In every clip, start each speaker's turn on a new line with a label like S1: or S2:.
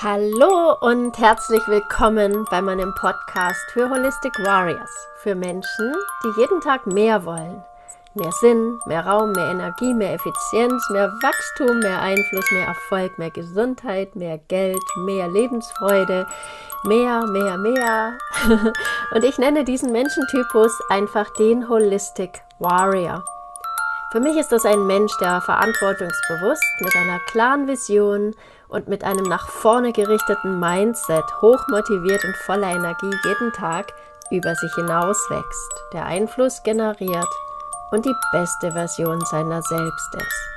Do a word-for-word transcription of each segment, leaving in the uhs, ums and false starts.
S1: Hallo und herzlich willkommen bei meinem Podcast für Holistic Warriors, für Menschen, die jeden Tag mehr wollen. Mehr Sinn, mehr Raum, mehr Energie, mehr Effizienz, mehr Wachstum, mehr Einfluss, mehr Erfolg, mehr Gesundheit, mehr Geld, mehr Lebensfreude, mehr, mehr, mehr. Und ich nenne diesen Menschentypus einfach den Holistic Warrior. Für mich ist das ein Mensch, der verantwortungsbewusst, mit einer klaren Vision und mit einem nach vorne gerichteten Mindset, hochmotiviert und voller Energie jeden Tag über sich hinaus wächst, der Einfluss generiert und die beste Version seiner selbst ist.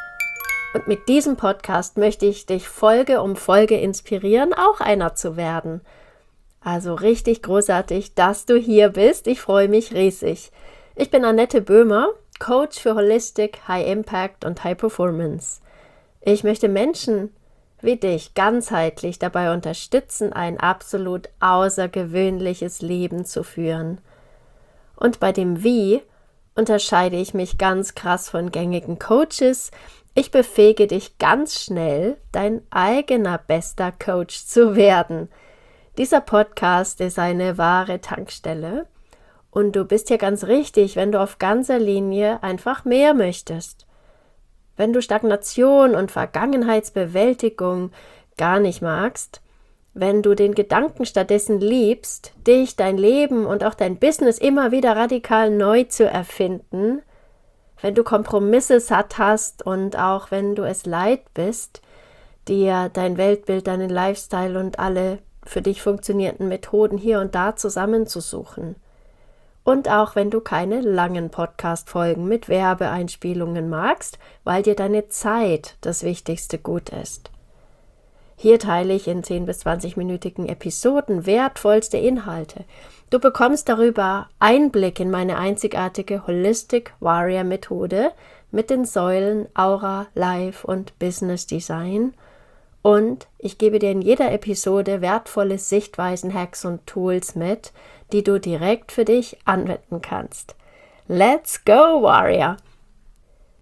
S1: Und mit diesem Podcast möchte ich dich Folge um Folge inspirieren, auch einer zu werden. Also richtig großartig, dass du hier bist. Ich freue mich riesig. Ich bin Annette Böhmer, Coach für Holistic, High Impact und High Performance. Ich möchte Menschen wie dich ganzheitlich dabei unterstützen, ein absolut außergewöhnliches Leben zu führen. Und bei dem Wie unterscheide ich mich ganz krass von gängigen Coaches. Ich befähige dich ganz schnell, dein eigener bester Coach zu werden. Dieser Podcast ist eine wahre Tankstelle. Und du bist hier ganz richtig, wenn du auf ganzer Linie einfach mehr möchtest. Wenn du Stagnation und Vergangenheitsbewältigung gar nicht magst, wenn du den Gedanken stattdessen liebst, dich, dein Leben und auch dein Business immer wieder radikal neu zu erfinden, wenn du Kompromisse satt hast und auch wenn du es leid bist, dir dein Weltbild, deinen Lifestyle und alle für dich funktionierenden Methoden hier und da zusammenzusuchen. Und auch wenn du keine langen Podcast-Folgen mit Werbeeinspielungen magst, weil dir deine Zeit das wichtigste Gut ist. Hier teile ich in zehn bis zwanzig-minütigen Episoden wertvollste Inhalte. Du bekommst darüber Einblick in meine einzigartige Holistic Warrior Methode mit den Säulen Aura, Life und Business Design. Und ich gebe dir in jeder Episode wertvolle Sichtweisen, Hacks und Tools mit, die du direkt für dich anwenden kannst. Let's go, Warrior!